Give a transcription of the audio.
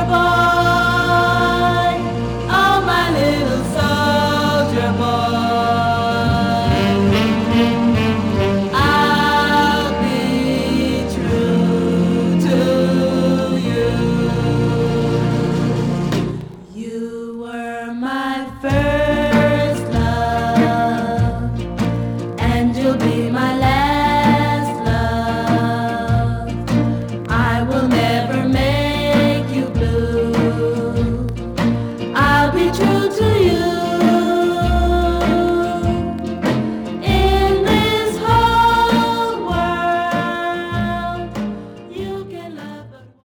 boy, oh my little soldier boy. I'll be true to you. You were my first love, and you'll be my last love. I will never make you blue. I'll be true to you.